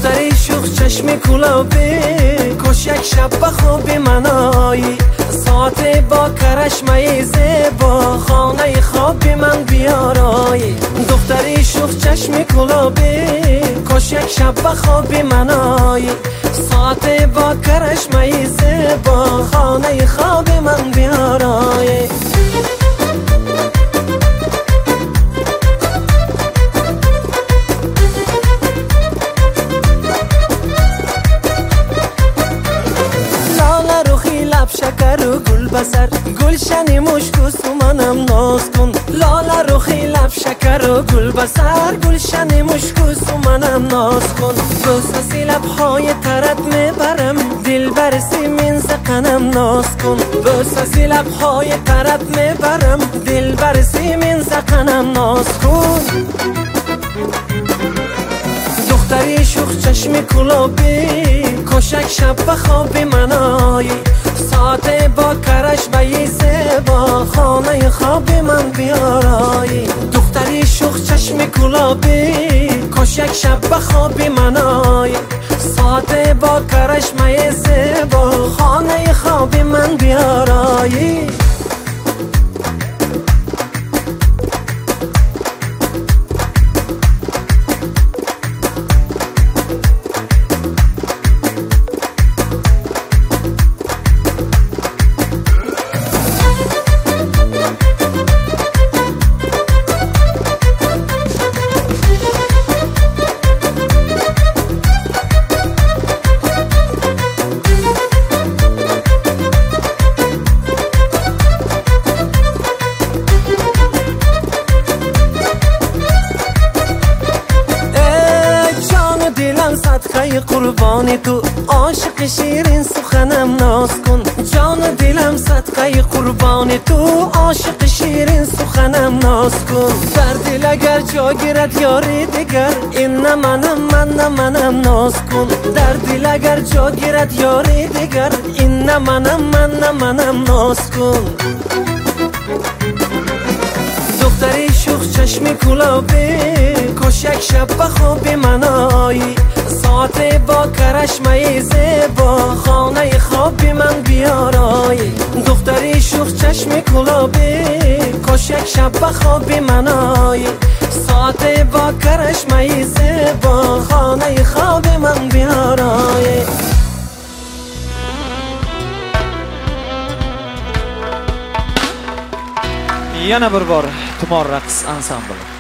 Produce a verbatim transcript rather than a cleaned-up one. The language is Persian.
دختری شوخ چشم گلابی، کاش یک شب به خواب من آیی. ساعت با کرشمه زیبا، خانه خواب من بیارایی. دختری شوخ چشم گلابی، کاش یک شب به خواب من آیی. ساعت با کرشمه زیبا، خانه خواب من بیارایی. شکر و گل بسر، گلشن مشک و سومنم ناز کن. لاله رخی لب شکر و گل بسر، گلشن مشک و سومنم ناز کن. بوسه لبهای ترت میبرم، دل برسی من زقنم ناز کن. بوسه لبهای ترت میبرم، دل برسی من زقنم ناز کن. دختری شوخ چشم گلابی، کاش یک شب به خواب من آیی. ساعت با کرشمه زیبا، خانه خواب من بیارایی. دختری شوخ چشم گلابی، کاش یک شب به خواب من آیی. ساعت با کرشمه زیبا، خانه خواب من بیارایی. صدقه قربان تو، عاشق شیرین سخنم ناز کن. جان دلم صدقه قربان تو، عاشق شیرین سخنم ناز کن. در دل اگر جا گیرد یاری دیگر، این نه منم من نه منم ناز کن. در دل اگر جا گیرد یاری دیگر، این نه منم من نه منم ناز کن. دختری شوخ چشم گلابی، کاش یک شب به خواب من آیی. ساعت با کرشمه زیبا، خانه خواب من بیارایی. دختری شوخ چشم گلابی، کاش یک شب به خواب من آیی. ساعت با کرشمه زیبا، خانه خواب من بیارایی. yana bir bor Tumor raqs ansambli.